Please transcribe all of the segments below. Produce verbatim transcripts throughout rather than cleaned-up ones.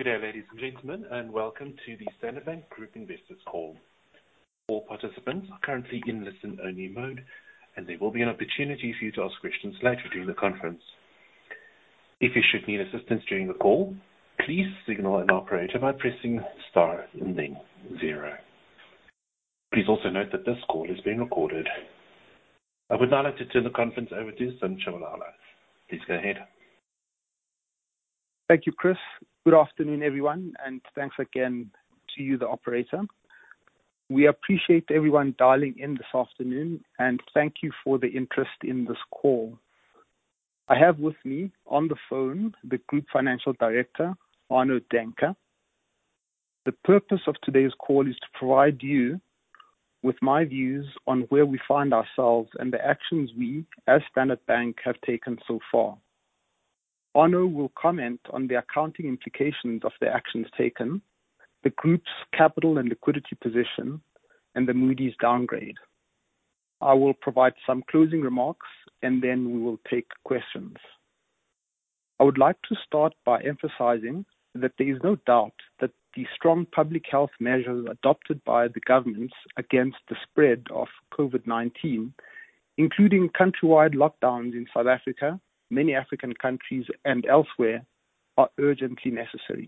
Good day, ladies and gentlemen, and welcome to the Standard Bank Group Investors Call. All participants are currently in listen-only mode, and there will be an opportunity for you to ask questions later during the conference. If you should need assistance during the call, please signal an operator by pressing star and then zero. Please also note that this call is being recorded. I would now like to turn the conference over to Sim Tshabalala. Please go ahead. Thank you, Chris. Good afternoon, everyone, and thanks again to you, the operator. We appreciate everyone dialing in this afternoon, and thank you for the interest in this call. I have with me on the phone the Group Financial Director, Arno Daehnke. The purpose of today's call is to provide you with my views on where we find ourselves and the actions we, as Standard Bank, have taken so far. Arno will comment on the accounting implications of the actions taken, the group's capital and liquidity position, and the Moody's downgrade. I will provide some closing remarks, and then we will take questions. I would like to start by emphasizing that there is no doubt that the strong public health measures adopted by the governments against the spread of COVID nineteen, including countrywide lockdowns in South Africa, many African countries, and elsewhere, are urgently necessary.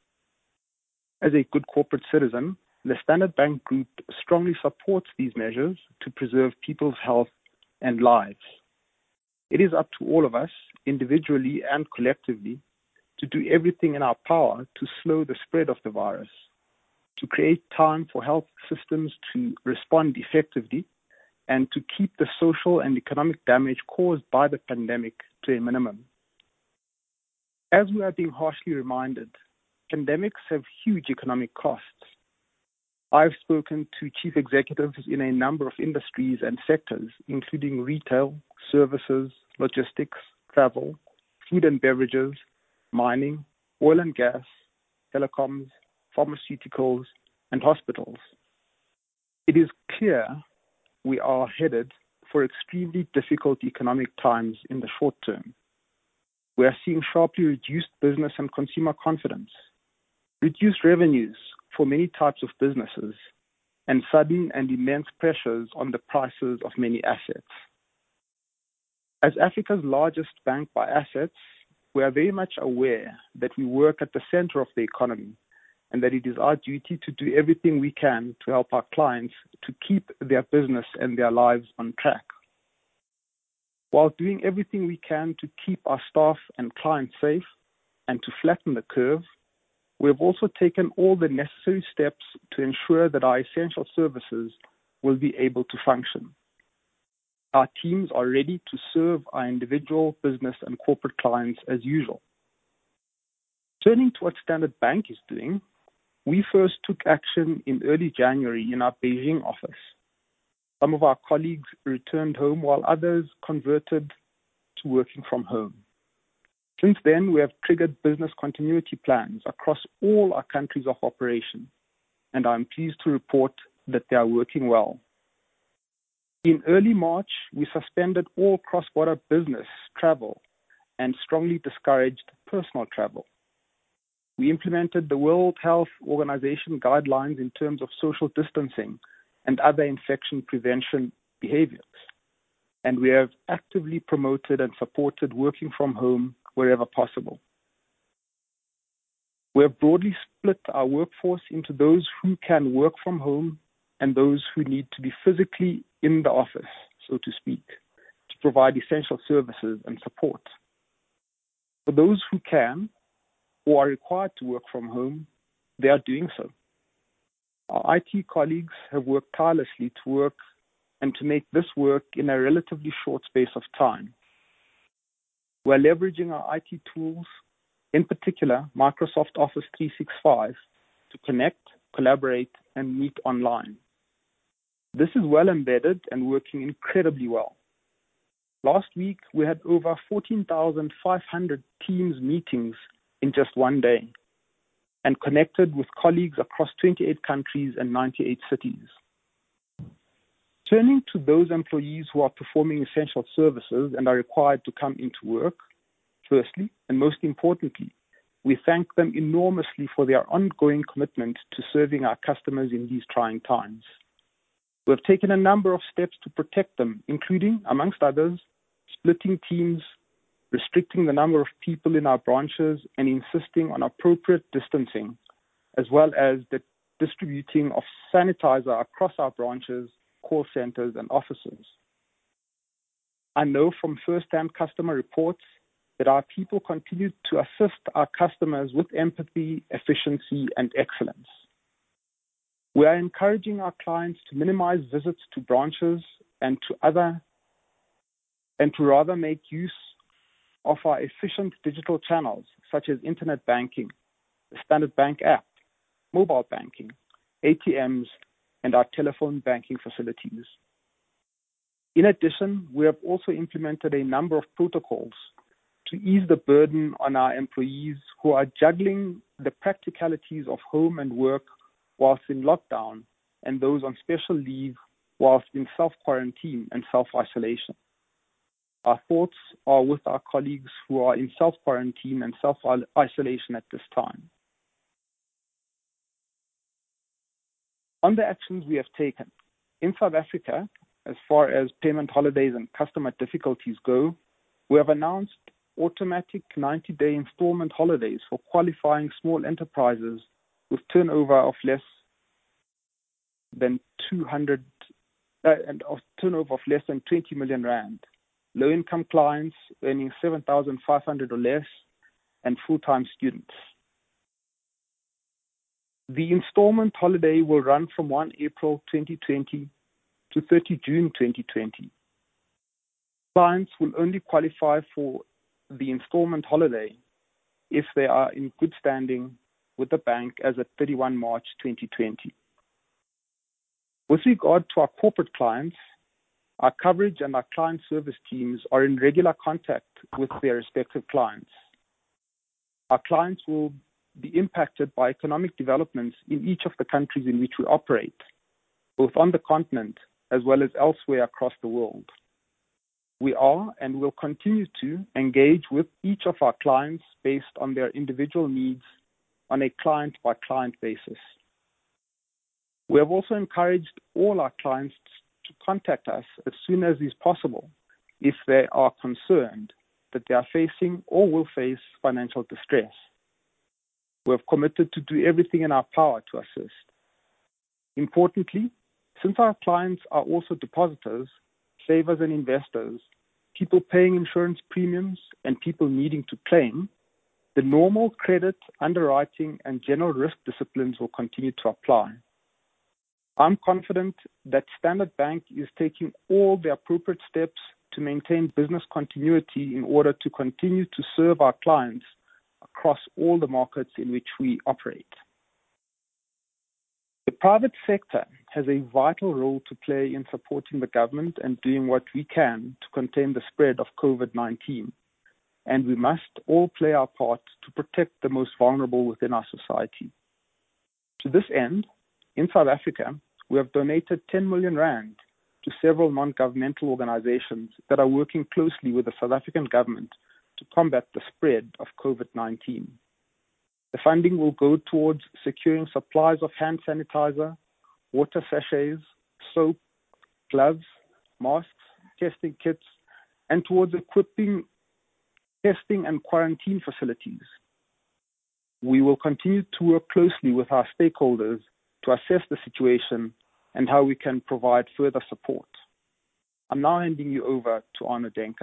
As a good corporate citizen, the Standard Bank Group strongly supports these measures to preserve people's health and lives. It is up to all of us, individually and collectively, to do everything in our power to slow the spread of the virus, to create time for health systems to respond effectively, and to keep the social and economic damage caused by the pandemic to a minimum. As we are being harshly reminded, pandemics have huge economic costs. I've spoken to chief executives in a number of industries and sectors, including retail, services, logistics, travel, food and beverages, mining, oil and gas, telecoms, pharmaceuticals, and hospitals. It is clear we are headed for extremely difficult economic times in the short term. We are seeing sharply reduced business and consumer confidence, reduced revenues for many types of businesses, and sudden and immense pressures on the prices of many assets. As Africa's largest bank by assets, we are very much aware that we work at the center of the economy and that it is our duty to do everything we can to help our clients to keep their business and their lives on track. While doing everything we can to keep our staff and clients safe and to flatten the curve, we have also taken all the necessary steps to ensure that our essential services will be able to function. Our teams are ready to serve our individual, business, and corporate clients as usual. Turning to what Standard Bank is doing, we first took action in early January in our Beijing office. Some of our colleagues returned home while others converted to working from home. Since then, we have triggered business continuity plans across all our countries of operation, and I'm pleased to report that they are working well. In early March, we suspended all cross-border business travel and strongly discouraged personal travel. We implemented the World Health Organization guidelines in terms of social distancing and other infection prevention behaviors, and we have actively promoted and supported working from home wherever possible. We have broadly split our workforce into those who can work from home and those who need to be physically in the office, so to speak, to provide essential services and support. For those who can or are required to work from home, they are doing so. Our I T colleagues have worked tirelessly to work and to make this work in a relatively short space of time. We are leveraging our I T tools, in particular Microsoft Office three sixty-five, to connect, collaborate, and meet online. This is well embedded and working incredibly well. Last week, we had over fourteen thousand five hundred Teams meetings in just one day and connected with colleagues across twenty-eight countries and ninety-eight cities. Turning to those employees who are performing essential services and are required to come into work, firstly, and most importantly, We thank them enormously for their ongoing commitment to serving our customers in these trying times. We have taken a number of steps to protect them, including, amongst others, splitting teams, restricting the number of people in our branches, and insisting on appropriate distancing, as well as the distributing of sanitizer across our branches, call centers, and offices. I know from first-hand customer reports that our people continue to assist our customers with empathy, efficiency, and excellence. We are encouraging our clients to minimize visits to branches and to other, and to rather make use of our efficient digital channels, such as internet banking, the Standard Bank app, mobile banking, A T Ms, and our telephone banking facilities. In addition, we have also implemented a number of protocols to ease the burden on our employees who are juggling the practicalities of home and work whilst in lockdown, and those on special leave whilst in self-quarantine and self-isolation. Our thoughts are with our colleagues who are in self-quarantine and self-isolation at this time. On the actions we have taken, in South Africa, as far as payment holidays and customer difficulties go, we have announced automatic ninety-day installment holidays for qualifying small enterprises with turnover of less than two hundred uh, and of turnover of less than twenty million rand, low-income clients earning seven thousand five hundred or less, and full-time students. The installment holiday will run from first April twenty twenty to thirtieth June twenty twenty. Clients will only qualify for the installment holiday if they are in good standing with the bank as at thirty-first March twenty twenty. With regard to our corporate clients, our coverage and our client service teams are in regular contact with their respective clients. Our clients will be impacted by economic developments in each of the countries in which we operate, both on the continent as well as elsewhere across the world. We are and will continue to engage with each of our clients based on their individual needs on a client-by-client basis. We have also encouraged all our clients to contact us as soon as is possible if they are concerned that they are facing or will face financial distress. We have committed to do everything in our power to assist. Importantly, since our clients are also depositors, savers and investors, people paying insurance premiums, and people needing to claim, the normal credit, underwriting, and general risk disciplines will continue to apply. I'm confident that Standard Bank is taking all the appropriate steps to maintain business continuity in order to continue to serve our clients across all the markets in which we operate. The private sector has a vital role to play in supporting the government and doing what we can to contain the spread of COVID nineteen, and we must all play our part to protect the most vulnerable within our society. To this end, in South Africa, we have donated ten million rand to several non-governmental organizations that are working closely with the South African government to combat the spread of COVID nineteen. The funding will go towards securing supplies of hand sanitizer, water sachets, soap, gloves, masks, testing kits, and towards equipping testing and quarantine facilities. We will continue to work closely with our stakeholders to assess the situation and how we can provide further support. I'm now handing you over to Arno Daehnke.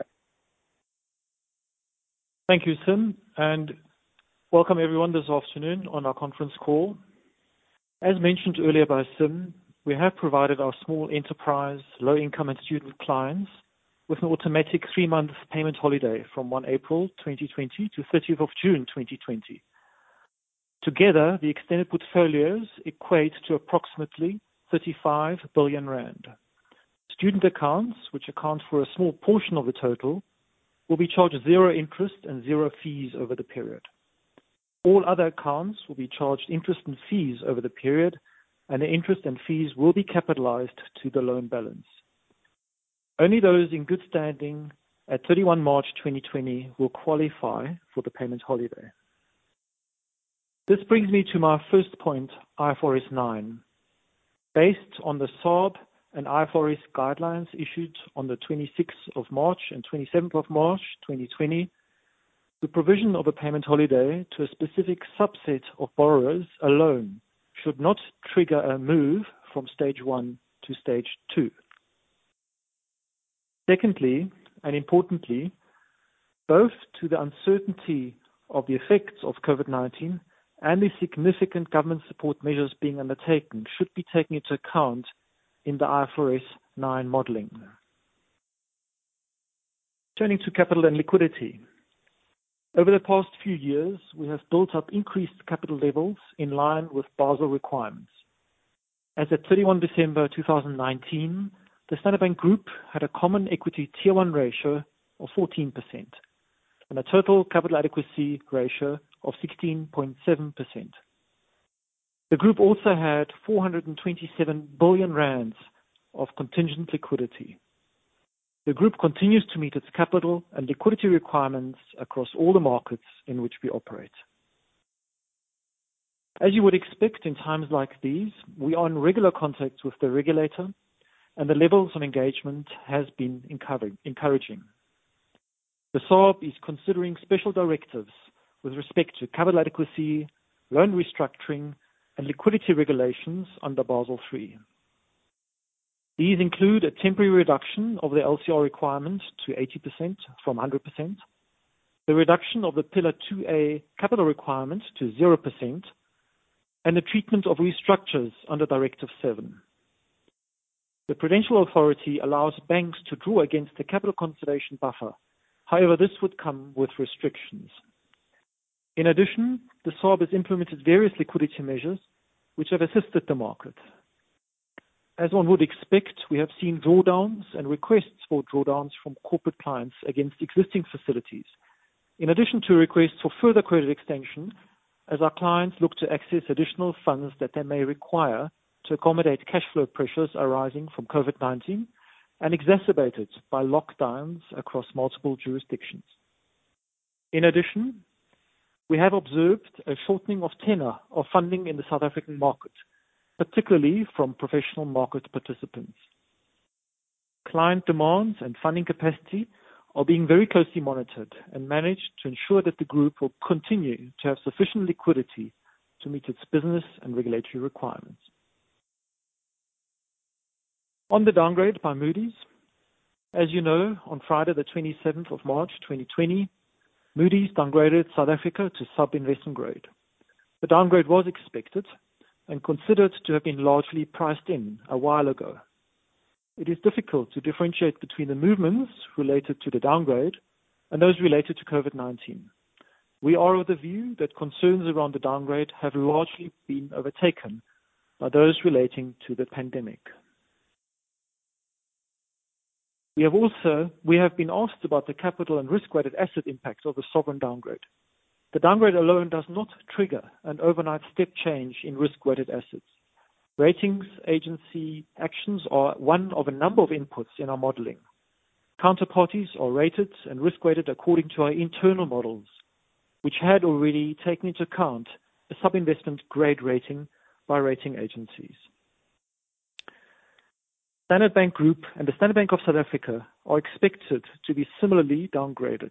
Thank you, Sim, and welcome everyone this afternoon on our conference call. As mentioned earlier by Sim, we have provided our small enterprise, low-income and student clients with an automatic three-month payment holiday from first April twenty twenty to thirtieth of June twenty twenty. Together, the extended portfolios equate to approximately thirty-five billion rand. Student accounts, which account for a small portion of the total, will be charged zero interest and zero fees over the period. All other accounts will be charged interest and fees over the period, and the interest and fees will be capitalized to the loan balance. Only those in good standing at thirty-first March twenty twenty will qualify for the payment holiday. This brings me to my first point, I F R S nine. Based on the S A R B and I F R S guidelines issued on the twenty-sixth of March and twenty-seventh of March twenty twenty, the provision of a payment holiday to a specific subset of borrowers alone should not trigger a move from stage one to stage two. Secondly, and importantly, both to the uncertainty of the effects of COVID nineteen and the significant government support measures being undertaken should be taken into account in the I F R S nine modeling. Turning to capital and liquidity. Over the past few years, we have built up increased capital levels in line with Basel requirements. As at thirty-first of December two thousand nineteen, the Standard Bank Group had a common equity tier one ratio of fourteen percent and a total capital adequacy ratio of sixteen point seven percent. The group also had four hundred twenty-seven billion rands of contingent liquidity. The group continues to meet its capital and liquidity requirements across all the markets in which we operate. As you would expect in times like these, we are in regular contact with the regulator, and the levels of engagement has been encouraging. The S A R B is considering special directives with respect to capital adequacy, loan restructuring, and liquidity regulations under Basel three. These include a temporary reduction of the L C R requirement to eighty percent from one hundred percent, the reduction of the Pillar two A capital requirement to zero percent, and the treatment of restructures under Directive seven. The Prudential Authority allows banks to draw against the capital conservation buffer. However, this would come with restrictions. In addition, the S A R B has implemented various liquidity measures which have assisted the market. As one would expect, we have seen drawdowns and requests for drawdowns from corporate clients against existing facilities, in addition to requests for further credit extension as our clients look to access additional funds that they may require to accommodate cash flow pressures arising from COVID nineteen and exacerbated by lockdowns across multiple jurisdictions. In addition, we have observed a shortening of tenor of funding in the South African market, particularly from professional market participants. Client demands and funding capacity are being very closely monitored and managed to ensure that the group will continue to have sufficient liquidity to meet its business and regulatory requirements. On the downgrade by Moody's, as you know, on Friday the twenty-seventh of March twenty twenty, Moody's downgraded South Africa to sub-investment grade. The downgrade was expected and considered to have been largely priced in a while ago. It is difficult to differentiate between the movements related to the downgrade and those related to COVID nineteen. We are of the view that concerns around the downgrade have largely been overtaken by those relating to the pandemic. We have also, we have been asked about the capital and risk-weighted asset impact of the sovereign downgrade. The downgrade alone does not trigger an overnight step change in risk-weighted assets. Ratings agency actions are one of a number of inputs in our modeling. Counterparties are rated and risk-weighted according to our internal models, which had already taken into account a sub-investment grade rating by rating agencies. Standard Bank Group and the Standard Bank of South Africa are expected to be similarly downgraded.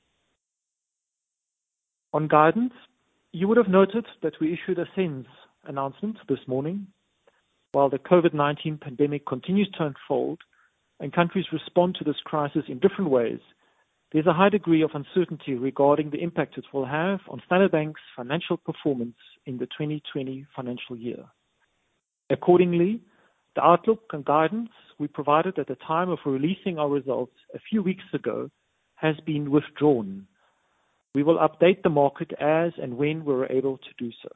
On guidance, you would have noted that we issued a SENS announcement this morning. While the COVID nineteen pandemic continues to unfold and countries respond to this crisis in different ways, there's a high degree of uncertainty regarding the impact it will have on Standard Bank's financial performance in the twenty twenty financial year. Accordingly, the outlook and guidance we provided at the time of releasing our results a few weeks ago has been withdrawn. We will update the market as and when we're able to do so.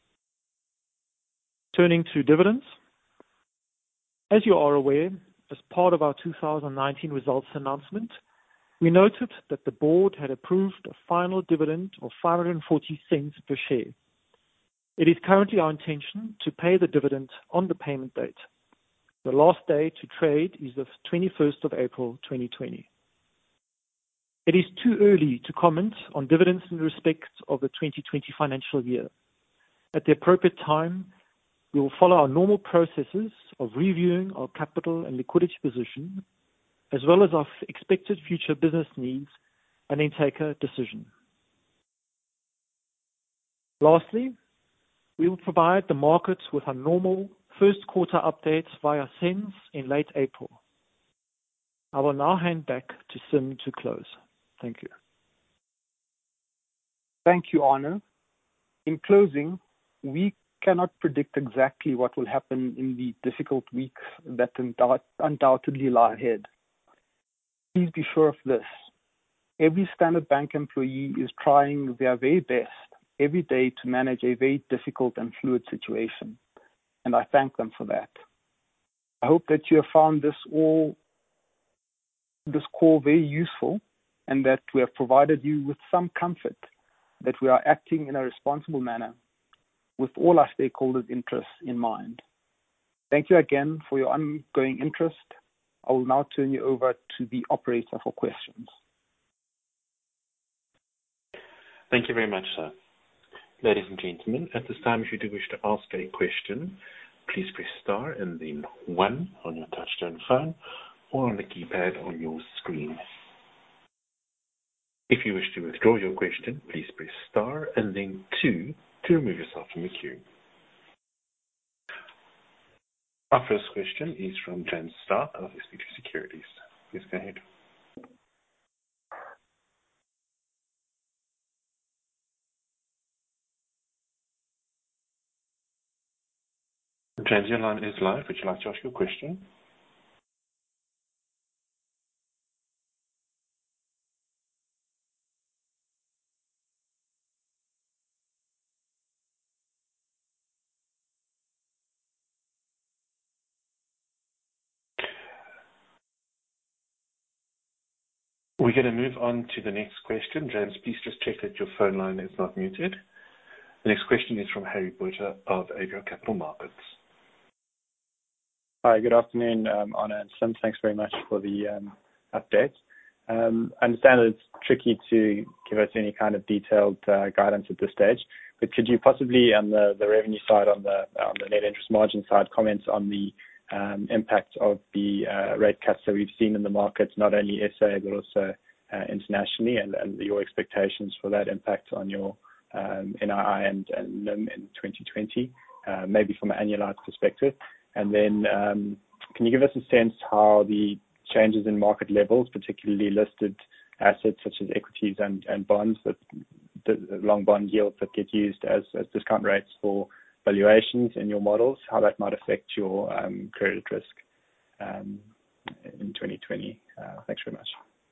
Turning to dividends. As you are aware, as part of our two thousand nineteen results announcement, we noted that the board had approved a final dividend of five hundred forty cents per share. It is currently our intention to pay the dividend on the payment date. The last day to trade is the twenty-first of April twenty twenty. It is too early to comment on dividends in respect of the twenty twenty financial year. At the appropriate time, we will follow our normal processes of reviewing our capital and liquidity position, as well as our expected future business needs, and then take a decision. Lastly, we will provide the markets with our normal first quarter updates via SENS in late April. I will now hand back to Sim to close. Thank you. Thank you, Arno. In closing, we cannot predict exactly what will happen in the difficult weeks that undoubtedly lie ahead. Please be sure of this. Every Standard Bank employee is trying their very best every day to manage a very difficult and fluid situation, and I thank them for that. I hope that you have found this all, this call very useful, and that we have provided you with some comfort that we are acting in a responsible manner with all our stakeholders' interests in mind. Thank you again for your ongoing interest. I will now turn you over to the operator for questions. Thank you very much, sir. Ladies and gentlemen, at this time, if you do wish to ask a question, please press star and then one on your touchtone phone or on the keypad on your screen. If you wish to withdraw your question, please press star and then two to remove yourself from the queue. Our first question is from James Stark of S B Q Securities. Please go ahead. James, your line is live. Would you like to ask your question? We're going to move on to the next question. James, please just check that your phone line is not muted. The next question is from Harry Botha of Avior Capital Markets. Hi, good afternoon, um, Arno and Sim. Thanks very much for the um, update. Um, I understand that it's tricky to give us any kind of detailed uh, guidance at this stage, but could you possibly, on the, the revenue side, on the on the net interest margin side, comment on the um, impact of the uh, rate cuts that we've seen in the markets, not only S A but also uh, internationally, and, and your expectations for that impact on your um, N I I and, and N I M in twenty twenty, uh, maybe from an annualized perspective. And then um, can you give us a sense how the changes in market levels, particularly listed assets such as equities and, and bonds, that the long bond yields that get used as, as discount rates for valuations in your models, how that might affect your um, credit risk um, in twenty twenty? Uh, thanks very much.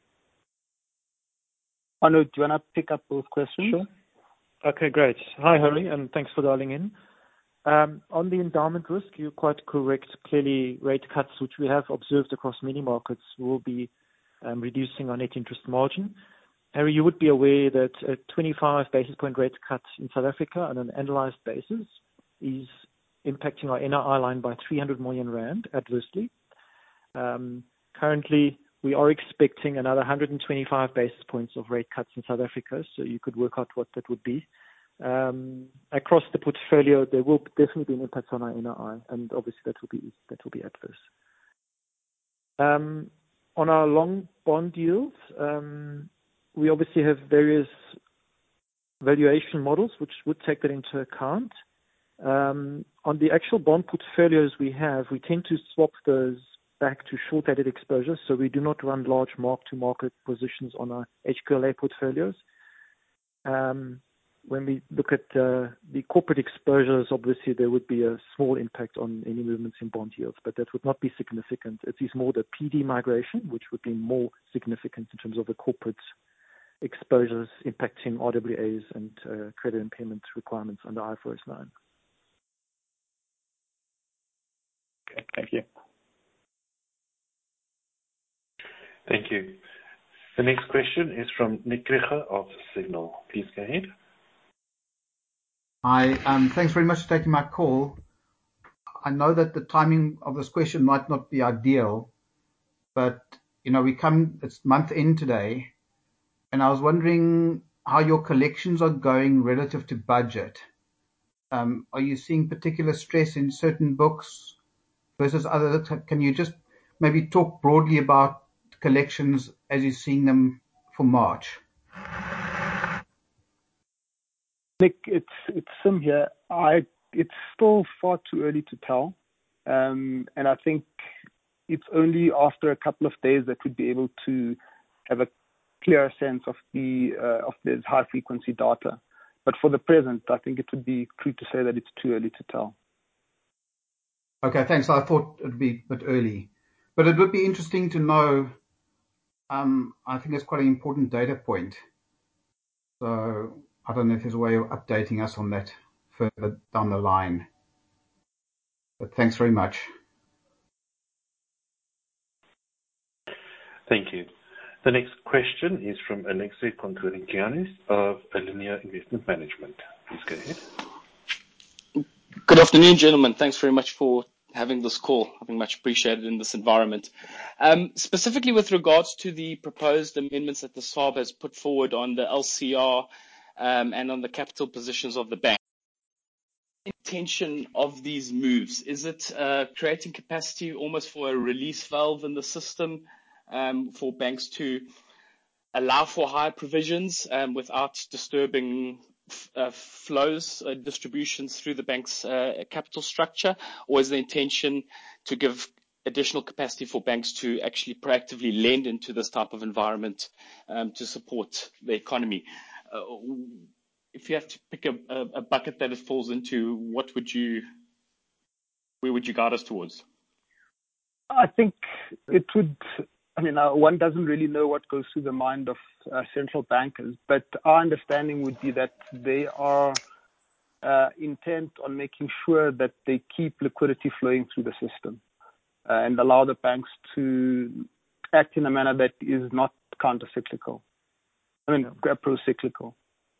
Arno, do you want to pick up both questions? Sure. Okay, great. Hi, Harry, and thanks for dialing in. Um, on the endowment risk, you're quite correct. Clearly, rate cuts, which we have observed across many markets, will be um, reducing our net interest margin. Harry, you would be aware that a twenty-five basis point rate cut in South Africa on an annualized basis is impacting our N I I line by three hundred million rand adversely. Um, currently, we are expecting another one hundred twenty-five basis points of rate cuts in South Africa, so you could work out what that would be. Um, across the portfolio, there will definitely be an impact on our N I I, and obviously that will be that will be adverse. Um, on our long bond yields, um, we obviously have various valuation models which would take that into account. Um, on the actual bond portfolios we have, we tend to swap those back to short-dated exposures, so we do not run large mark-to-market positions on our H Q L A portfolios. Um, When we look at uh, the corporate exposures, obviously there would be a small impact on any movements in bond yields, but that would not be significant. It is more the P D migration, which would be more significant in terms of the corporate exposures impacting R W As and uh, credit impairment requirements under I F R S nine. Okay, thank you. Thank you. The next question is from Nick Krieger of Signal. Please go ahead. Hi, um, thanks very much for taking my call. I know that the timing of this question might not be ideal, but, you know, we come, it's month end today, and I was wondering how your collections are going relative to budget. Um, are you seeing particular stress in certain books versus others? Can you just maybe talk broadly about collections as you're seeing them for March? Nick, it's it's Sim here. I it's still far too early to tell, um, and I think it's only after a couple of days that we'd be able to have a clearer sense of the uh, of this high frequency data. But for the present, I think it would be true to say that it's too early to tell. Okay, thanks. I thought it'd be a bit early, but it would be interesting to know. Um, I think it's quite an important data point. So I don't know if there's a way of updating us on that further down the line. But thanks very much. Thank you. The next question is from Alexei Kontorinkianis of Alinea Investment Management. Please go ahead. Good afternoon, gentlemen. Thanks very much for having this call. I think much appreciated in this environment. Um, specifically with regards to the proposed amendments that the S A R B has put forward on the L C R um, and on the capital positions of the bank. The intention of these moves, is it uh, creating capacity almost for a release valve in the system um, for banks to allow for higher provisions um, without disturbing Uh, flows, uh, distributions through the bank's uh, capital structure, or is the intention to give additional capacity for banks to actually proactively lend into this type of environment um, to support the economy? Uh, if you have to pick a, a, a bucket that it falls into, what would you, where would you guide us towards? I think it would. I mean, uh, one doesn't really know what goes through the mind of uh, central bankers, but our understanding would be that they are uh, intent on making sure that they keep liquidity flowing through the system uh, and allow the banks to act in a manner that is not counter-cyclical. I mean, uh, pro-cyclical.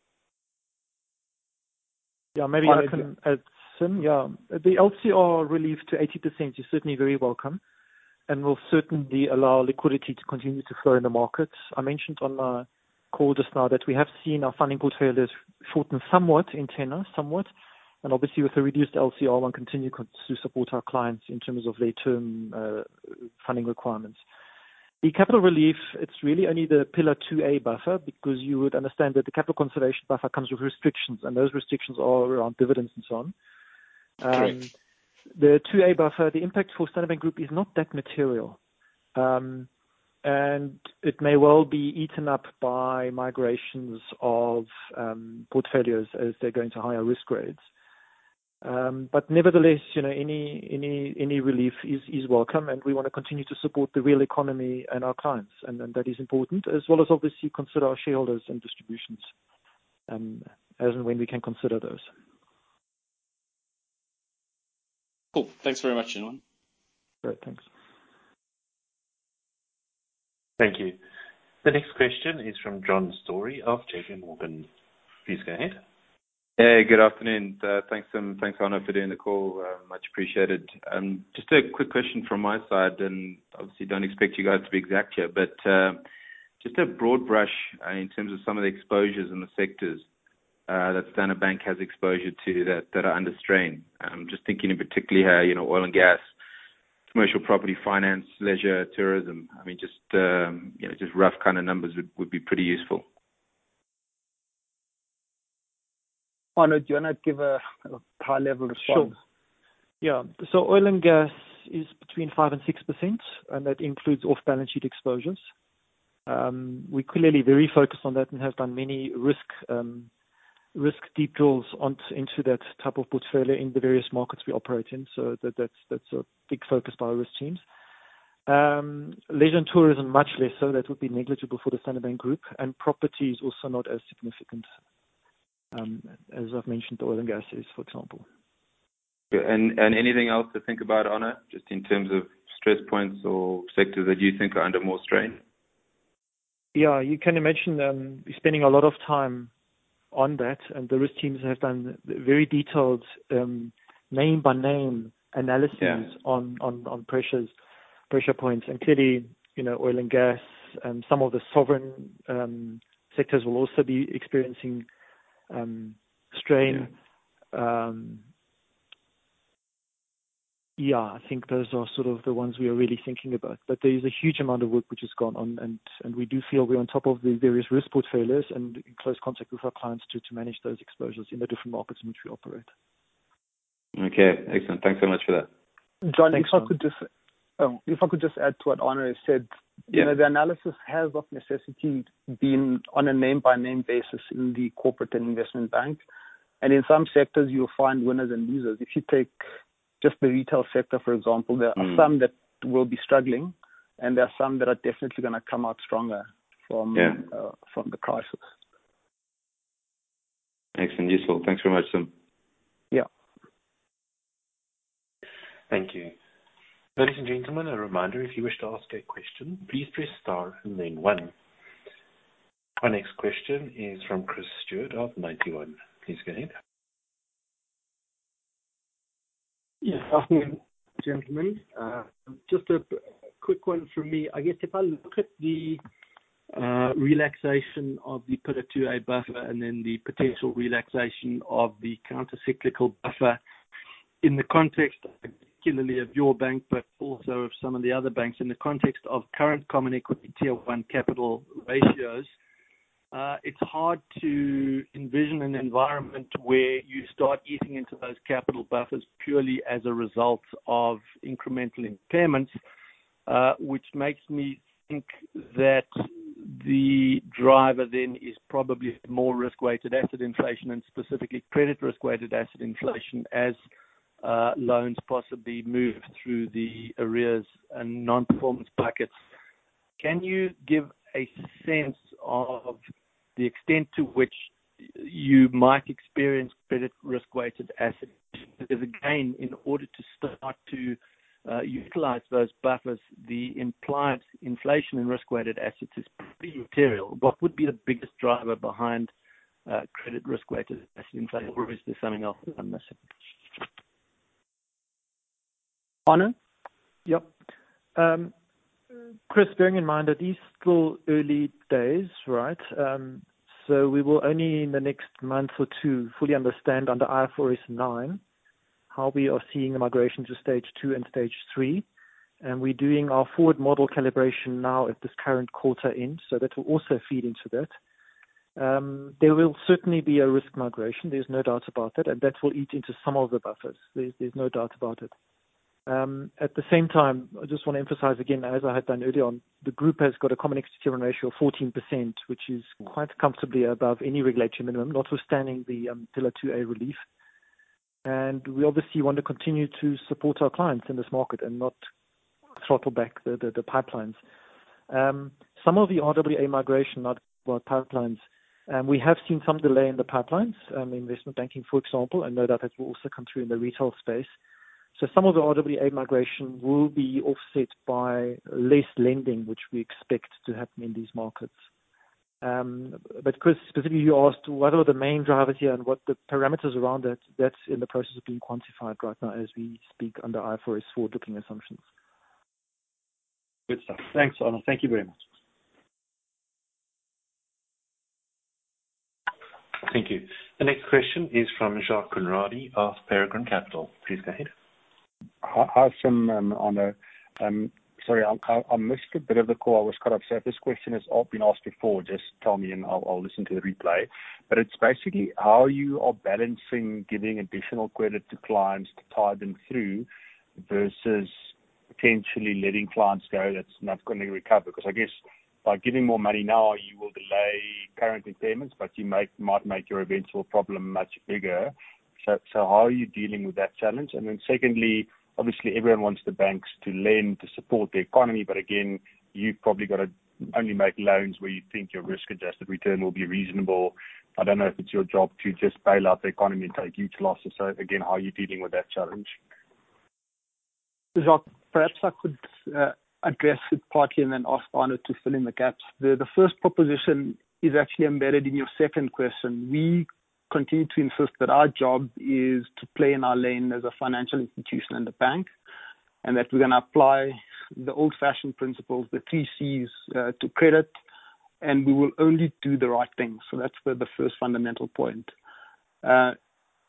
Yeah, maybe I can add some. Yeah, the L C R relief to eighty percent is certainly very welcome, and will certainly allow liquidity to continue to flow in the markets. I mentioned on my call just now that we have seen our funding portfolios shorten somewhat in tenor, somewhat, and obviously with the reduced L C R, one continue to support our clients in terms of their term uh, funding requirements. The capital relief, it's really only the Pillar two A buffer, because you would understand that the capital conservation buffer comes with restrictions, and those restrictions are around dividends and so on. Um, Correct. The two A buffer, the impact for Standard Bank Group is not that material. Um, and it may well be eaten up by migrations of um, portfolios as they're going to higher risk grades. Um, but nevertheless, you know, any any any relief is, is welcome, and we want to continue to support the real economy and our clients, and, and that is important, as well as obviously consider our shareholders and distributions, um, as and when we can consider those. Cool. Thanks very much, gentlemen. Great, thanks. Thank you. The next question is from John Story of J P Morgan. Please go ahead. Hey, good afternoon. Uh, thanks, um, thanks, Arno, for doing the call. Uh, much appreciated. Um, just a quick question from my side, and obviously don't expect you guys to be exact here, but uh, just a broad brush uh, in terms of some of the exposures in the sectors uh, that Standard Bank has exposure to that, that are under strain. I'm just thinking in particular here, you know, oil and gas, commercial property finance, leisure, tourism. I mean, just um, you know, just rough kind of numbers would, would be pretty useful. Arno, do you want to give a, a high-level response? Sure. Yeah. So oil and gas is between five and six percent, and that includes off-balance sheet exposures. Um, we're clearly very focused on that and have done many risk um, risk deep drills onto, into that type of portfolio in the various markets we operate in. So that, that's that's a big focus by our risk teams. Um, leisure and tourism, much less so. That would be negligible for the Standard Bank Group. And property is also not as significant, um, as I've mentioned, the oil and gas is, for example. And and anything else to think about, Anna, just in terms of stress points or sectors that you think are under more strain? Yeah, you can imagine um, spending a lot of time on that, and the risk teams have done very detailed um, name by name analyses yeah. on, on, on pressures, pressure points, and clearly, you know, oil and gas, um, some of the sovereign um, sectors will also be experiencing um, strain. Um, yeah, I think those are sort of the ones we are really thinking about. But there is a huge amount of work which has gone on, and, and we do feel we're on top of the various risk portfolios and in close contact with our clients to, to manage those exposures in the different markets in which we operate. Okay, excellent. Thanks so much for that. John, Thanks, if I John. could just oh, if I could just add to what Arno has said, you Yeah. know, the analysis has of necessity been on a name by name basis in the corporate and investment bank. And in some sectors you'll find winners and losers. If you take just the retail sector, for example, there are Mm. some that will be struggling, and there are some that are definitely going to come out stronger from Yeah. uh, from the crisis. Excellent, useful. Thanks very much, Sim. Yeah. Thank you. Ladies and gentlemen, a reminder, if you wish to ask a question, please press star and then one. Our next question is from Chris Stewart of ninety one. Please go ahead. Yes, afternoon, gentlemen. Uh, just a quick one from me. I guess if I look at the uh, relaxation of the Pillar two A buffer and then the potential relaxation of the counter-cyclical buffer in the context, particularly of your bank, but also of some of the other banks, in the context of current common equity tier one capital ratios, uh, it's hard to envision an environment where you start eating into those capital buffers purely as a result of incremental impairments, uh, which makes me think that the driver then is probably more risk-weighted asset inflation, and specifically credit risk-weighted asset inflation, as uh, loans possibly move through the arrears and non-performance buckets. Can you give a sense of the extent to which you might experience credit risk-weighted asset? Because again, in order to start to uh, utilize those buffers, the implied inflation in risk-weighted assets is pretty material. What would be the biggest driver behind uh, credit risk-weighted asset inflation, or is there something else that I'm missing? Arno? Yep. Um, Chris, bearing in mind that these still early days, right? Um, so we will only in the next month or two fully understand under I F R S nine how we are seeing the migration to stage two and stage three. And we're doing our forward model calibration now at this current quarter end, so that will also feed into that. Um, there will certainly be a risk migration, there's no doubt about that, and that will eat into some of the buffers. There's, there's no doubt about it. Um, at the same time, I just want to emphasize again, as I had done earlier on, the group has got a common equity tier one ratio of fourteen percent, which is quite comfortably above any regulatory minimum, notwithstanding the um, Pillar two A relief. And we obviously want to continue to support our clients in this market and not throttle back the, the, the pipelines. Um, some of the R W A migration, not about pipelines, um, we have seen some delay in the pipelines, um, investment banking, for example, and no doubt that will also come through in the retail space. So some of the R W A migration will be offset by less lending, which we expect to happen in these markets. Um, but Chris, specifically you asked what are the main drivers here and what the parameters around that. That's in the process of being quantified right now as we speak under I F R S forward-looking assumptions. Good stuff. Thanks, Arno. Thank you very much. Thank you. The next question is from Jacques Conradi of Peregrine Capital. Please go ahead. Hi, Sim, um, Arno. Um, sorry, I, I, I missed a bit of the call. I was cut off. So if this question has all been asked before, just tell me and I'll, I'll listen to the replay. But it's basically how you are balancing giving additional credit to clients to tie them through versus potentially letting clients go that's not going to recover. Because I guess by giving more money now, you will delay current impairments, but you make, might make your eventual problem much bigger. So, so how are you dealing with that challenge? And then secondly, obviously everyone wants the banks to lend to support the economy, but again, you've probably got to only make loans where you think your risk-adjusted return will be reasonable. I don't know if it's your job to just bail out the economy and take huge losses. So again, how are you dealing with that challenge? Jacques, perhaps I could uh, address it partly and then ask Arno to fill in the gaps. The, the first proposition is actually embedded in your second question. We continue to insist that our job is to play in our lane as a financial institution and a bank, and that we're going to apply the old-fashioned principles, the three C's, uh, to credit, and we will only do the right thing. So that's the, the first fundamental point. Uh,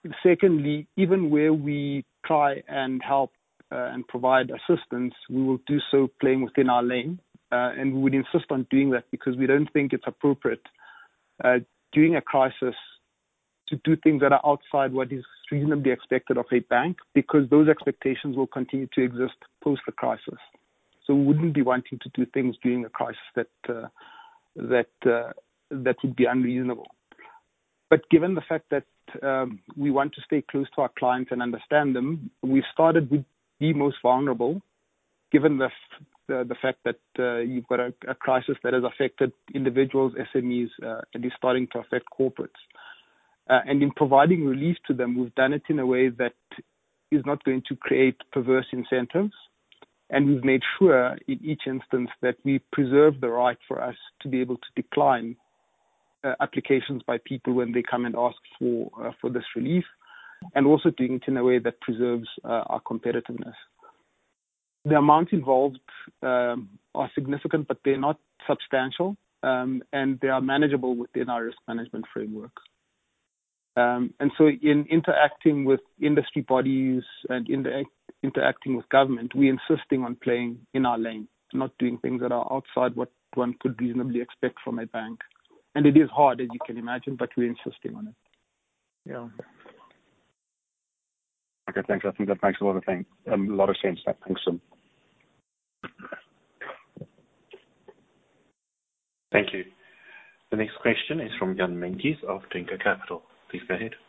secondly, even where we try and help uh, and provide assistance, we will do so playing within our lane. Uh, and we would insist on doing that because we don't think it's appropriate uh, during a crisis to do things that are outside what is reasonably expected of a bank, because those expectations will continue to exist post the crisis. So we wouldn't be wanting to do things during a crisis that uh, that uh, that would be unreasonable. But given the fact that um, we want to stay close to our clients and understand them, we started with the most vulnerable, given the the, the fact that uh, you've got a, a crisis that has affected individuals, S M Es, uh, and is starting to affect corporates. Uh, and in providing relief to them, we've done it in a way that is not going to create perverse incentives. And we've made sure in each instance that we preserve the right for us to be able to decline uh, applications by people when they come and ask for uh, for this relief, and also doing it in a way that preserves uh, our competitiveness. The amounts involved um, are significant, but they're not substantial, um, and they are manageable within our risk management framework. Um, and so in interacting with industry bodies and inter- interacting with government, we're insisting on playing in our lane, not doing things that are outside what one could reasonably expect from a bank. And it is hard, as you can imagine, but we're insisting on it. Yeah. Okay, thanks. I think that makes a lot of things, um, a lot of sense. Thanks, Sim. Thank you. The next question is from Jan Meintjes of Tinker Capital. Please go ahead.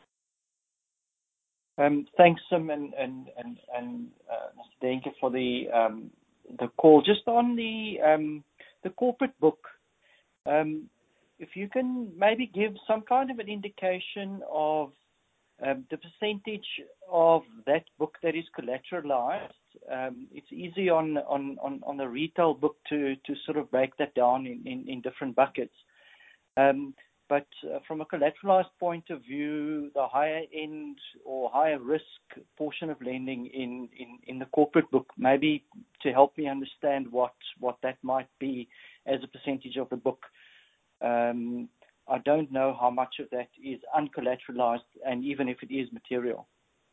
Um, thanks, Sim and and and, and uh, Mister Denke for the um, the call. Just on the um, the corporate book, um, if you can maybe give some kind of an indication of um, the percentage of that book that is collateralized. Um, it's easy on, on, on, on the retail book to, to sort of break that down in, in, in different buckets. Um, but uh, from a collateralized point of view, the higher end or higher risk portion of lending in, in, in the corporate book, maybe to help me understand what, what that might be as a percentage of the book. Um, I don't know how much of that is uncollateralized, and even if it is material.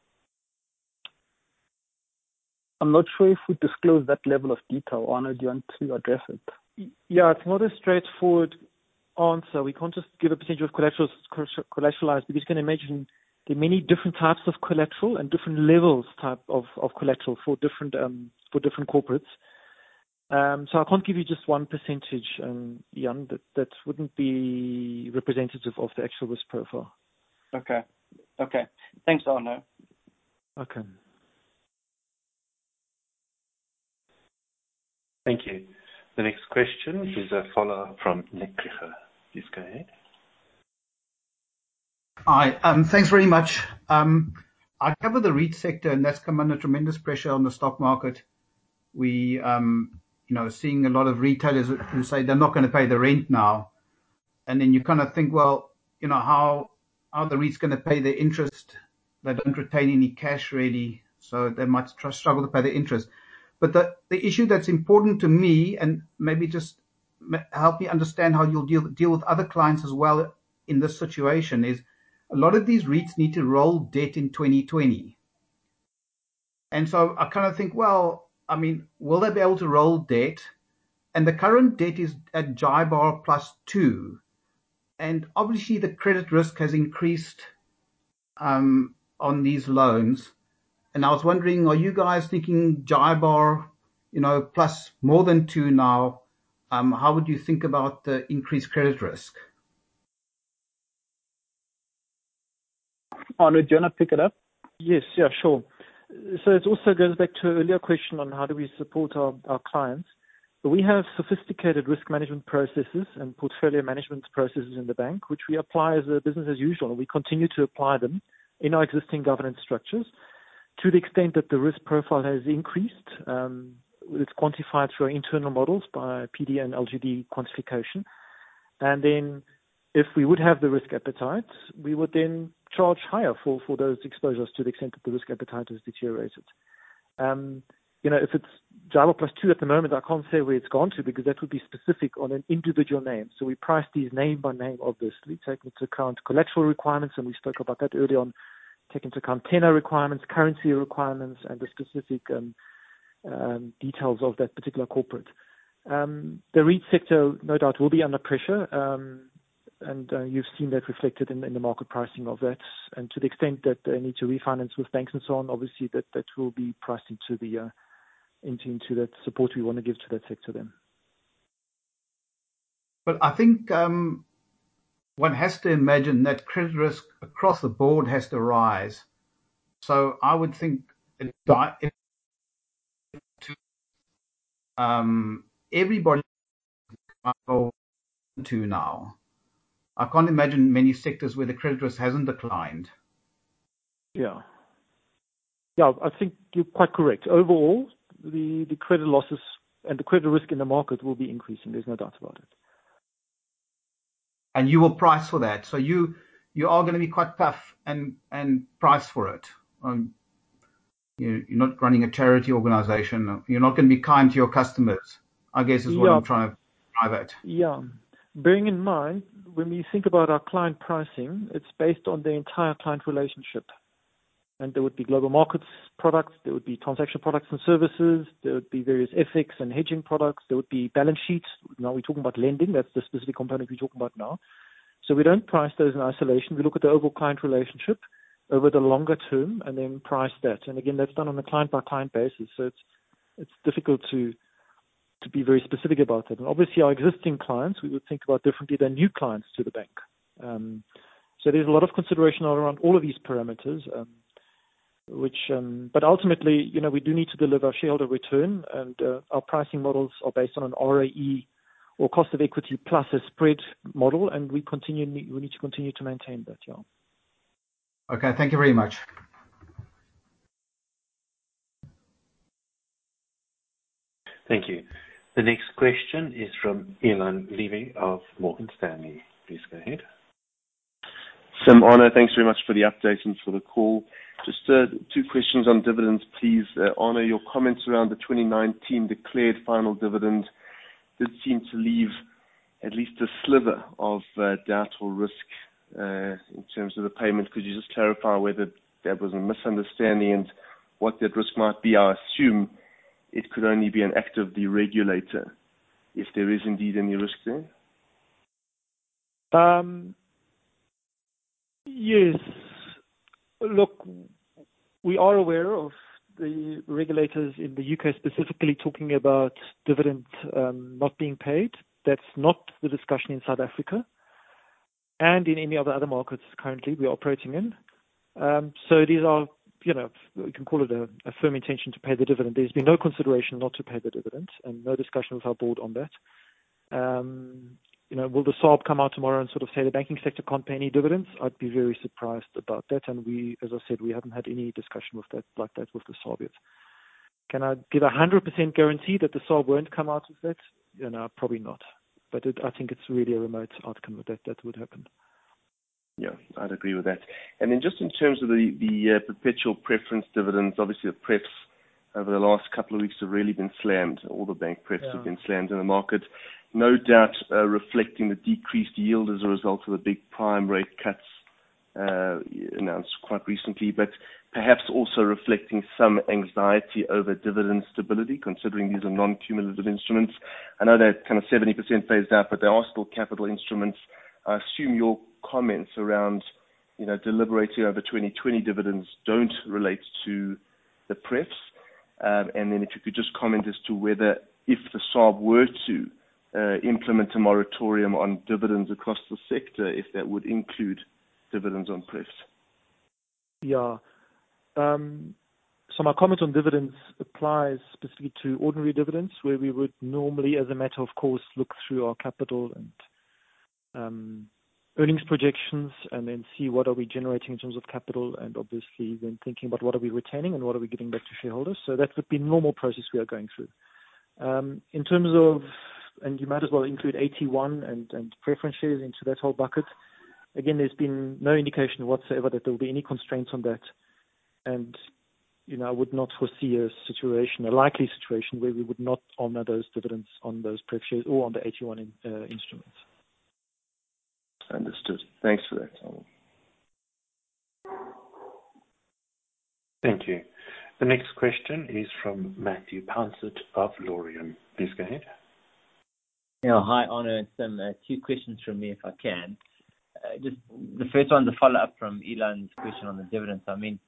I'm not sure if we disclose that level of detail. Arno, do you want to address it? Yeah, it's not a straightforward answer. We can't just give a percentage of collateral collateralized, because you can imagine there are many different types of collateral and different levels type of, of collateral for different um, for different corporates. Um, so I can't give you just one percentage, um, Jan. That that wouldn't be representative of the actual risk profile. Okay. Okay. Thanks, Arno. Okay. Thank you. The next question is a follow-up from Nick Krieger. Please go ahead. Hi. Um, thanks very much. Um, I cover the REIT sector, and that's come under tremendous pressure on the stock market. We, um, you know, seeing a lot of retailers who say they're not going to pay the rent now. And then you kind of think, well, you know, how are the REITs going to pay the interest? They don't retain any cash really, so they might tr- struggle to pay the interest. But the, the issue that's important to me, and maybe just help me understand how you'll deal, deal with other clients as well in this situation, is a lot of these REITs need to roll debt in twenty twenty. And so I kind of think, well, I mean, will they be able to roll debt? And the current debt is at JIBAR plus two. And obviously the credit risk has increased um, on these loans. And I was wondering, are you guys thinking JIBAR, you know, plus more than two now? Um, how would you think about the increased credit risk? Arno, do you want to pick it up? Yes, yeah, sure. So it also goes back to an earlier question on how do we support our, our clients. But we have sophisticated risk management processes and portfolio management processes in the bank, which we apply as a business as usual, and we continue to apply them in our existing governance structures. To the extent that the risk profile has increased, um, it's quantified through our internal models by P D and L G D quantification. And then if we would have the risk appetite, we would then charge higher for, for those exposures to the extent that the risk appetite has deteriorated. Um, you know, if it's Java plus two at the moment, I can't say where it's gone to because that would be specific on an individual name. So we price these name by name, obviously, taking into account collateral requirements, and we spoke about that earlier on, taking into account tenor requirements, currency requirements, and the specific um, um, details of that particular corporate. Um, the REIT sector, no doubt, will be under pressure, um, and uh, you've seen that reflected in, in the market pricing of that. And to the extent that they need to refinance with banks and so on, obviously that, that will be priced into the uh, into into that support we want to give to that sector then. But I think um, one has to imagine that credit risk across the board has to rise. So I would think it, it, to, um, everybody go to now. I can't imagine many sectors where the credit risk hasn't declined. Yeah. Yeah, I think you're quite correct. Overall, the, the credit losses and the credit risk in the market will be increasing. There's no doubt about it. And you will price for that. So you you are going to be quite tough and, and price for it. Um, you, you're not running a charity organization. You're not going to be kind to your customers, I guess is what yeah. I'm trying to drive at. Yeah. Bearing in mind, when we think about our client pricing, it's based on the entire client relationship. And there would be global markets products, there would be transaction products and services, there would be various F X and hedging products, there would be balance sheets. Now we're talking about lending, that's the specific component we're talking about now. So we don't price those in isolation. We look at the overall client relationship over the longer term and then price that. And again, that's done on a client-by-client basis. So it's it's difficult to to be very specific about that. And obviously our existing clients, we would think about differently than new clients to the bank. Um, so there's a lot of consideration around all of these parameters. Um, Which, um, but ultimately, you know, we do need to deliver shareholder return, and uh, our pricing models are based on an R O E or cost of equity plus a spread model, and we continue we need to continue to maintain that. Yeah. Okay, thank you very much. Thank you. The next question is from Ilan Levy of Morgan Stanley. Please go ahead. Sim, Arno, thanks very much for the update and for the call. Just uh, two questions on dividends, please. Uh, Arno, your comments around the twenty nineteen declared final dividend did seem to leave at least a sliver of uh, doubt or risk uh, in terms of the payment. Could you just clarify whether that was a misunderstanding and what that risk might be? I assume it could only be an act of the regulator if there is indeed any risk there. Um. Yes. Look, we are aware of the regulators in the U K specifically talking about dividend um, not being paid. That's not the discussion in South Africa and in any of the other markets currently we're operating in. Um, so these are, you know, you can call it a, a firm intention to pay the dividend. There's been no consideration not to pay the dividend and no discussion with our board on that. Um, You know, will the S A R B come out tomorrow and sort of say the banking sector can't pay any dividends? I'd be very surprised about that. And we, as I said, we haven't had any discussion with that like that with the S A R B yet. Can I give a one hundred percent guarantee that the S A R B won't come out with that? You know, probably not. But it, I think it's really a remote outcome that that, that would happen. Yeah, I'd agree with that. And then just in terms of the, the uh, perpetual preference dividends, obviously the prefs over the last couple of weeks have really been slammed. All the bank prefs yeah. have been slammed in the market. No doubt uh, reflecting the decreased yield as a result of the big prime rate cuts uh, announced quite recently, but perhaps also reflecting some anxiety over dividend stability, considering these are non-cumulative instruments. I know they're kind of seventy percent phased out, but they are still capital instruments. I assume your comments around, you know, deliberating over twenty twenty dividends don't relate to the prefs. Um, and then if you could just comment as to whether, if the S A R B were to uh, implement a moratorium on dividends across the sector, if that would include dividends on prefs. Yeah. Um, so my comment on dividends applies specifically to ordinary dividends, where we would normally, as a matter of course, look through our capital and um, earnings projections and then see what are we generating in terms of capital, and obviously then thinking about what are we retaining and what are we getting back to shareholders. So that would be the normal process we are going through. Um, in terms of, and you might as well include A T one and, and preference shares into that whole bucket. Again, there's been no indication whatsoever that there will be any constraints on that. And you know, I would not foresee a situation, a likely situation where we would not honor those dividends on those pref shares or on the A T one in, uh, instruments. Understood. Thanks for that. Thank you. The next question is from Matthew Pouncett of Laurium. Please go ahead. Yeah, hi, Arno and Sim. Uh, two questions from me, if I can. Uh, just the first one's a follow-up from Elan's question on the dividends. I mean,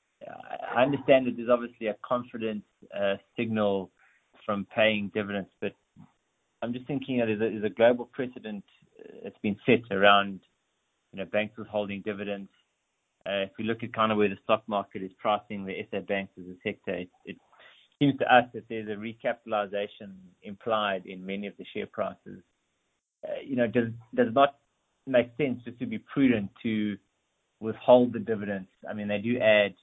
I understand that there's obviously a confidence uh, signal from paying dividends, but I'm just thinking that there's a, there's a global precedent that's been set around, you know, banks withholding dividends. Uh, if we look at kind of where the stock market is pricing the S A banks as a sector, it, it seems to us that there's a recapitalization implied in many of the share prices. Uh, you know, does does it not make sense just to be prudent to withhold the dividends? I mean, they do add,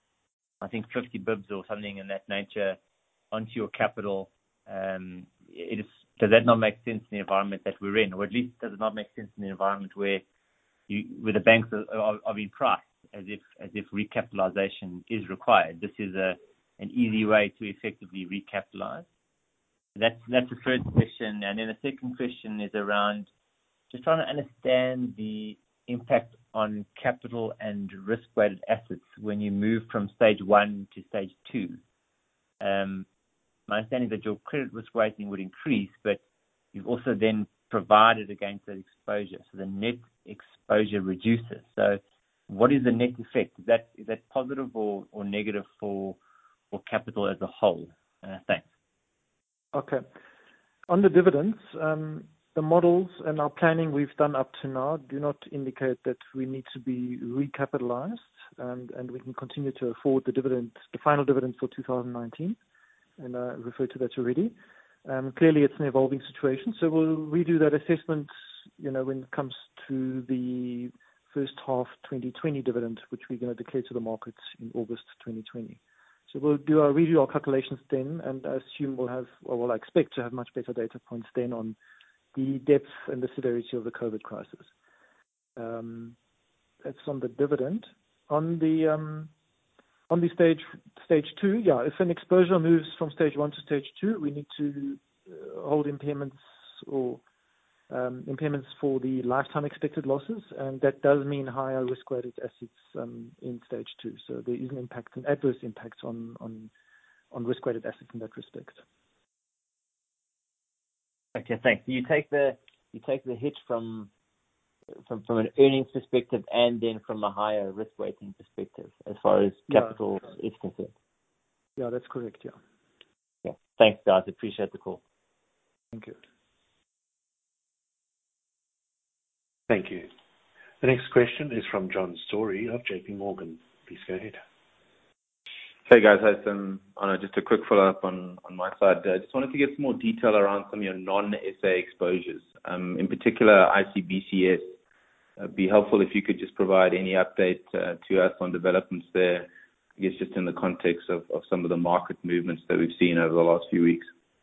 I think, fifty bibs or something in that nature onto your capital. Um, it is, does that not make sense in the environment that we're in, or at least does it not make sense in the environment where you, where the banks are, are, are being priced as if as if recapitalization is required? This is a an easy way to effectively recapitalize. That's that's the first question, and then the second question is around just trying to understand the impact on capital and risk-weighted assets when you move from stage one to stage two. Um, my understanding is that your credit risk weighting would increase, but you've also then provided against that exposure, so the net exposure reduces. So, what is the net effect? Is that is that positive or, or negative for for capital as a whole? Uh, thanks. Okay. On the dividends, um, the models and our planning we've done up to now do not indicate that we need to be recapitalized, and, and we can continue to afford the dividend, the final dividend for two thousand nineteen, and I referred to that already. Um, clearly, it's an evolving situation, so we'll redo that assessment, you know, when it comes to the first half twenty twenty dividend, which we're going to declare to the markets in August twenty twenty. So we'll do our redo our calculations then, and I assume we'll have, or well, I expect to have much better data points then on the depth and the severity of the COVID crisis. Um, that's on the dividend. On the um, on the stage stage two, yeah, if an exposure moves from stage one to stage two, we need to uh, hold impairments or um, impairments for the lifetime expected losses, and that does mean higher risk-weighted assets um, in stage two. So there is an impact, an adverse impact on on, on risk-weighted assets in that respect. Okay, thanks. So you take the you take the hit from from from an earnings perspective, and then from a higher risk weighting perspective, as far as capital yeah. is concerned. Yeah, that's correct. Yeah. Yeah. Thanks, guys. Appreciate the call. Thank you. Thank you. The next question is from John Storey of J P Morgan. Please go ahead. Hey guys, I have some, Arno, just a quick follow-up on, on my side. I uh, just wanted to get some more detail around some of your non-S A exposures, um, in particular I C B C S. It'd be helpful if you could just provide any update uh, to us on developments there, I guess just in the context of, of some of the market movements that we've seen over the last few weeks.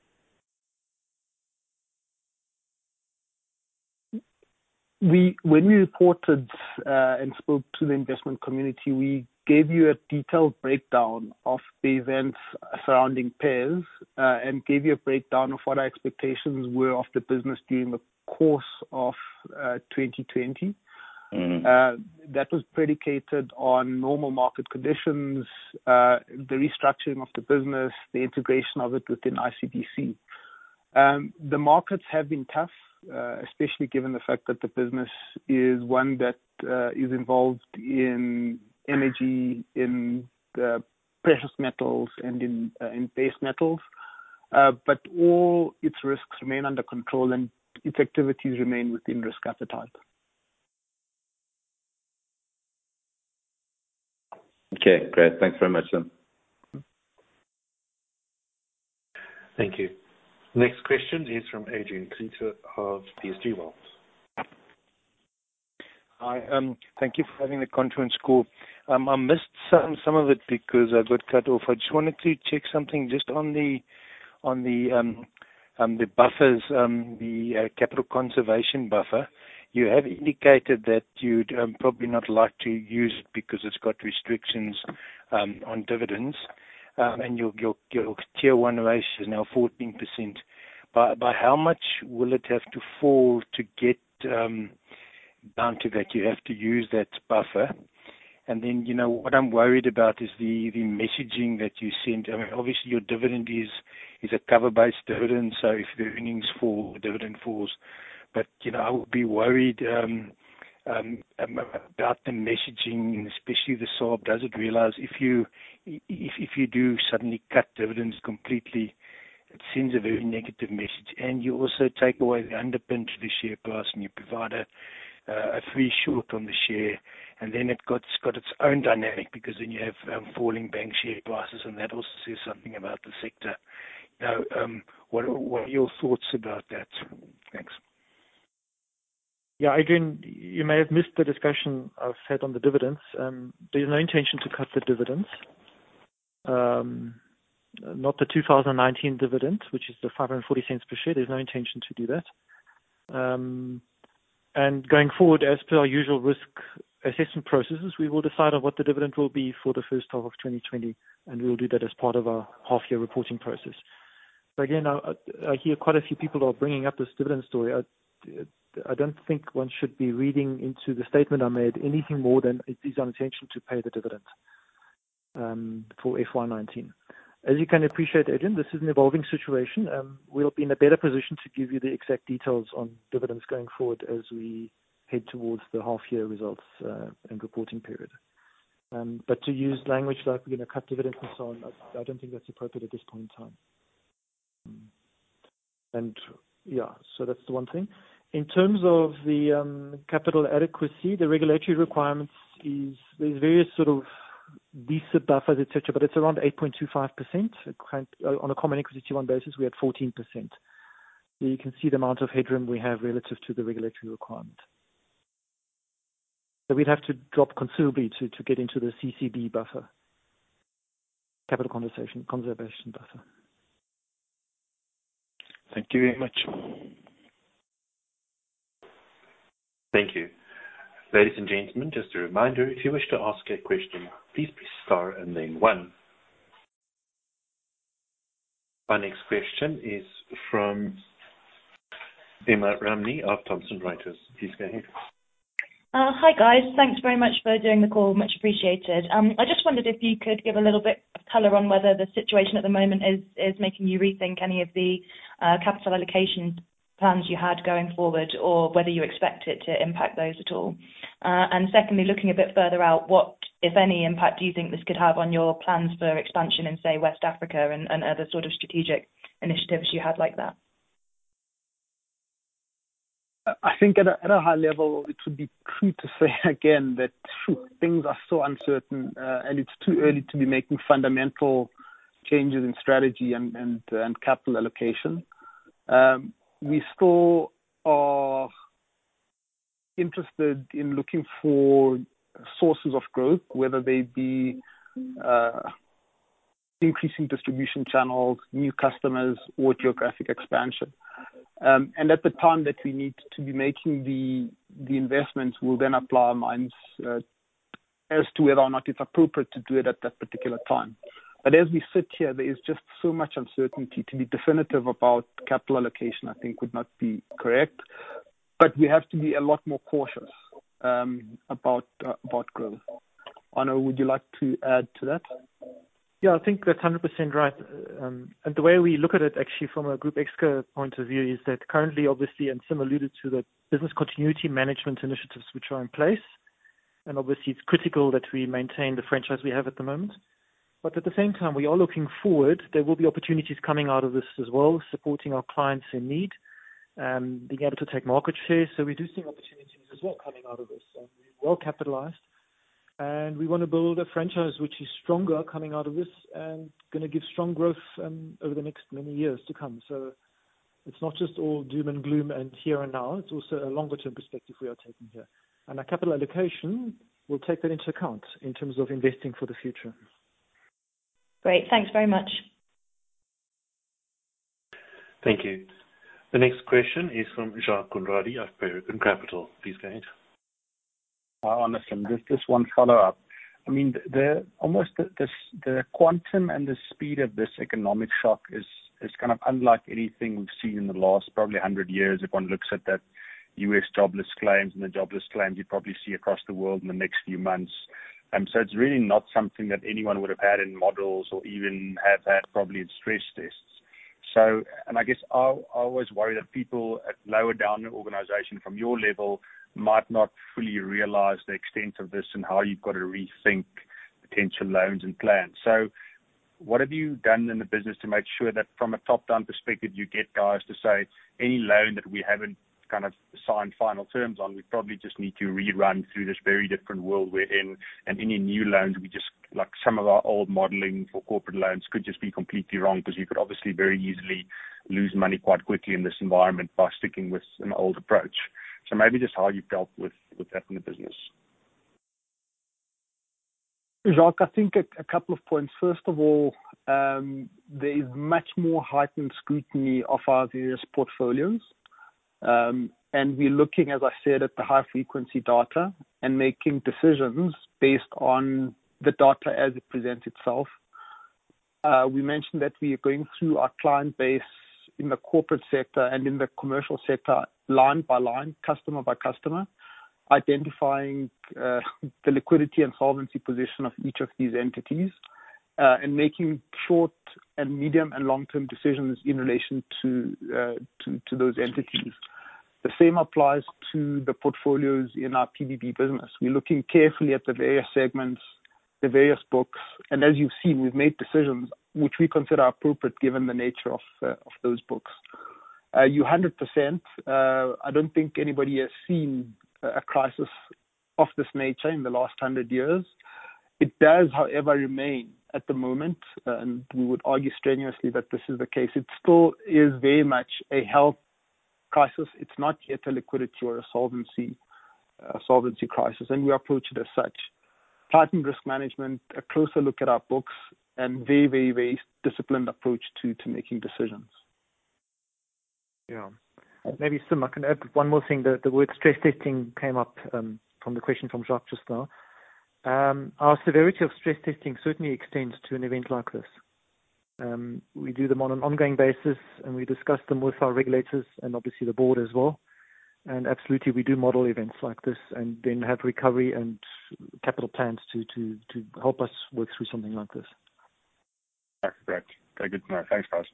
We, when we reported uh, and spoke to the investment community, we gave you a detailed breakdown of the events surrounding P E S uh, and gave you a breakdown of what our expectations were of the business during the course of uh, twenty twenty. Mm-hmm. Uh, that was predicated on normal market conditions, uh, the restructuring of the business, the integration of it within I C B C. Um, the markets have been tough, uh, especially given the fact that the business is one that uh, is involved in energy, in uh, precious metals, and in uh, in base metals. Uh, but all its risks remain under control, and its activities remain within risk appetite. Okay, great. Thanks very much, Sim. Thank you. Next question is from Adrian Kleeter of P S G Wealth. Hi, um, thank you for having the conference call. Um, I missed some some of it because I got cut off. I just wanted to check something just on the on the um, um, the buffers, um, the uh, capital conservation buffer. You have indicated that you'd um, probably not like to use it because it's got restrictions um, on dividends, um, and your, your your tier one ratio is now fourteen percent. By by how much will it have to fall to get um, down to that? You have to use that buffer. And then, you know, what I'm worried about is the, the messaging that you send. I mean, obviously your dividend is, is a cover-based dividend, so if the earnings fall, the dividend falls. But, you know, I would be worried um, um, about the messaging, and especially the S A R B. Does it realize if you, if, if you do suddenly cut dividends completely, it sends a very negative message. And you also take away the underpin to the share price, and you provide a, uh, a free short on the share, and then it got, it's got its own dynamic, because then you have um, falling bank share prices, and that also says something about the sector. You know, um, what, what are your thoughts about that? Thanks. Yeah, Adrian, you may have missed the discussion I've had on the dividends. Um, there's no intention to cut the dividends. Um, not the two thousand nineteen dividend, which is the five hundred forty cents per share. There's no intention to do that. Um, and going forward, as per our usual risk assessment processes, we will decide on what the dividend will be for the first half of twenty twenty, and we'll do that as part of our half-year reporting process. But again, I, I hear quite a few people are bringing up this dividend story. I, I don't think one should be reading into the statement I made anything more than it is our intention to pay the dividend um, for F Y nineteen. As you can appreciate, Adrian, this is an evolving situation. Um, we'll be in a better position to give you the exact details on dividends going forward as we head towards the half-year results uh, and reporting period. Um, but to use language like we're going to cut dividends and so on, I, I don't think that's appropriate at this point in time. Um, and yeah, so that's the one thing. In terms of the um, capital adequacy, the regulatory requirements is there's various sort of D S I B buffers, et cetera, but it's around eight point two five percent. On a common equity Tier one basis, we had fourteen percent. So you can see the amount of headroom we have relative to the regulatory requirement. So we'd have to drop considerably to, to get into the C C B buffer, capital conservation, conservation buffer. Thank you very much. Thank you. Ladies and gentlemen, just a reminder, if you wish to ask a question, please press star and then one. Our next question is from Emma Ramney of Thomson Reuters. Please go ahead. Uh, hi guys, thanks very much for doing the call, much appreciated. Um, I just wondered if you could give a little bit of colour on whether the situation at the moment is, is making you rethink any of the uh, capital allocation plans you had going forward, or whether you expect it to impact those at all. Uh, and secondly, looking a bit further out, what, if any, impact do you think this could have on your plans for expansion in, say, West Africa and, and other sort of strategic initiatives you had like that? I think at a, at a high level, it would be true to say again that phew, things are so uncertain, uh, and it's too early to be making fundamental changes in strategy and, and, uh, and capital allocation. Um, we still are interested in looking for sources of growth, whether they be uh, increasing distribution channels, new customers, or geographic expansion. Um, and at the time that we need to be making the the investments, we'll then apply our minds uh, as to whether or not it's appropriate to do it at that particular time. But as we sit here, there is just so much uncertainty. To be definitive about capital allocation, I think, would not be correct. But we have to be a lot more cautious um, about uh, about growth. Arno, would you like to add to that? Yeah, I think that's one hundred percent right. Um, and the way we look at it actually from a Group Exco point of view is that currently, obviously, and Sim alluded to the business continuity management initiatives which are in place. And obviously, it's critical that we maintain the franchise we have at the moment. But at the same time, we are looking forward. There will be opportunities coming out of this as well, supporting our clients in need, um, being able to take market share. So we do see opportunities as well coming out of this. Um, we're well capitalized. And we want to build a franchise which is stronger coming out of this and going to give strong growth um, over the next many years to come. So it's not just all doom and gloom and here and now. It's also a longer-term perspective we are taking here. And our capital allocation will take that into account in terms of investing for the future. Great. Thanks very much. Thank you. The next question is from Jacques Conradi of Peregrine Capital. Please go ahead. Uh, honestly, just, just one follow-up. I mean, the almost the, the the quantum and the speed of this economic shock is is kind of unlike anything we've seen in the last probably one hundred years. If one looks at that U S jobless claims and the jobless claims you probably see across the world in the next few months. Um, so it's really not something that anyone would have had in models or even have had probably in stress tests. So, and I guess I, I always worry that people at lower down the organization from your level might not fully realize the extent of this and how you've got to rethink potential loans and plans. So what have you done in the business to make sure that from a top-down perspective, you get guys to say, any loan that we haven't kind of signed final terms on, we probably just need to rerun through this very different world we're in, and any new loans, we just, like some of our old modeling for corporate loans could just be completely wrong, because you could obviously very easily lose money quite quickly in this environment by sticking with an old approach. So maybe just how you've dealt with, with that in the business. Jacques, I think a, a couple of points. First of all, um, there is much more heightened scrutiny of our various portfolios. Um, and we're looking, as I said, at the high-frequency data and making decisions based on the data as it presents itself. Uh, we mentioned that we are going through our client base in the corporate sector and in the commercial sector line by line, customer by customer, identifying uh, the liquidity and solvency position of each of these entities, uh, and making short and medium and long-term decisions in relation to, uh, to to those entities. The same applies to the portfolios in our P B B business. We're looking carefully at the various segments, the various books, and as you've seen, we've made decisions which we consider appropriate given the nature of uh, of those books. Uh, you one hundred percent. Uh, I don't think anybody has seen a crisis of this nature in the last hundred years. It does, however, remain at the moment, uh, and we would argue strenuously that this is the case. It still is very much a health crisis. It's not yet a liquidity or a solvency uh, solvency crisis, and we approach it as such. Tightened risk management, a closer look at our books, and very, very, very disciplined approach to, to making decisions. Yeah. Maybe, Sim, I can add one more thing. The, the word stress testing came up um, from the question from Jacques just now. Um, our severity of stress testing certainly extends to an event like this. Um, we do them on an ongoing basis, and we discuss them with our regulators and obviously the board as well. And absolutely, we do model events like this and then have recovery and capital plans to, to, to help us work through something like this. That's correct. Okay, good to know. Thanks, guys.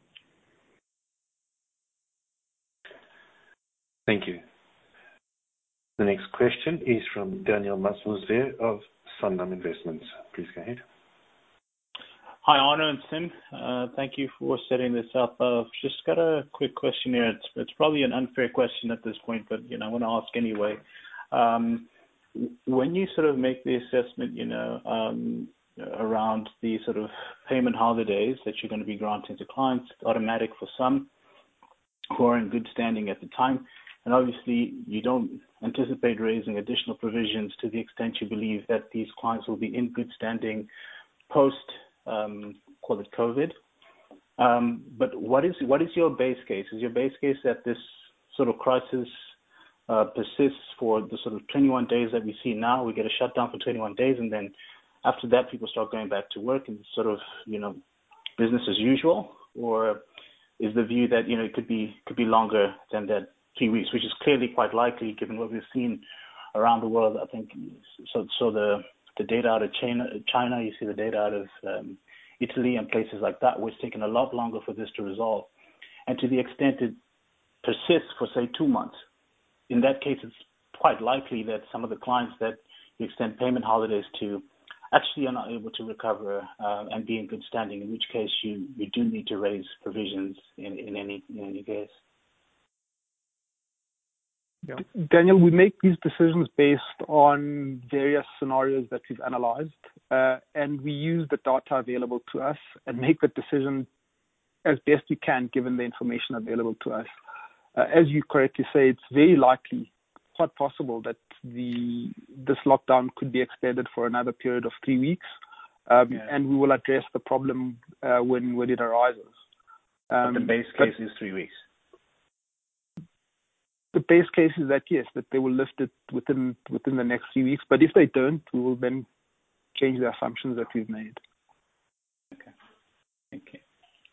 Thank you. The next question is from Daniel Masmouze of Sanlam Investments. Please go ahead. Hi, Arno and Sim. Uh, thank you for setting this up. I've just got a quick question here. It's, it's probably an unfair question at this point, but you know, I want to ask anyway. Um, when you sort of make the assessment, you know, um, around the sort of payment holidays that you're going to be granting to clients, automatic for some who are in good standing at the time, and obviously you don't anticipate raising additional provisions to the extent you believe that these clients will be in good standing post, um, call it COVID. Um, but what is what is your base case? Is your base case that this sort of crisis uh, persists for the sort of twenty-one days that we see now? We get a shutdown for twenty-one days, and then after that, people start going back to work and sort of, you know, business as usual? Or is the view that, you know, it could be could be longer than that three weeks, which is clearly quite likely given what we've seen around the world? I think so. So the the data out of China, China, you see the data out of um, Italy and places like that, where it's taken a lot longer for this to resolve. And to the extent it persists for, say, two months, in that case, it's quite likely that some of the clients that you extend payment holidays to actually are not able to recover uh, and be in good standing, in which case you, you do need to raise provisions in, in any in any case. Yeah. Daniel, we make these decisions based on various scenarios that we've analyzed, uh, and we use the data available to us and make the decision as best we can given the information available to us. Uh, as you correctly say, it's very likely, quite possible, that the this lockdown could be extended for another period of three weeks, um, yeah. and we will address the problem uh, when, when it arises. Um, but the base case is three weeks. The base case is that, yes, that they will lift it within within the next three weeks. But if they don't, we will then change the assumptions that we've made. Okay. Thank you.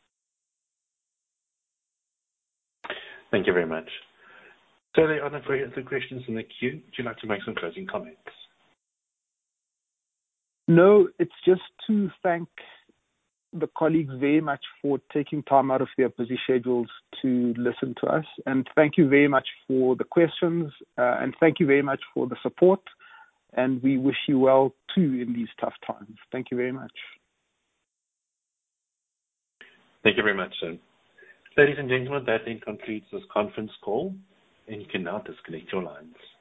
Thank you very much. So there are no further questions in the queue. Would you like to make some closing comments? No, it's just to thank the colleagues very much for taking time out of their busy schedules to listen to us. And thank you very much for the questions, uh, and thank you very much for the support. And we wish you well too in these tough times. Thank you very much. Thank you very much, sir. Ladies and gentlemen, that then concludes this conference call, and you can now disconnect your lines.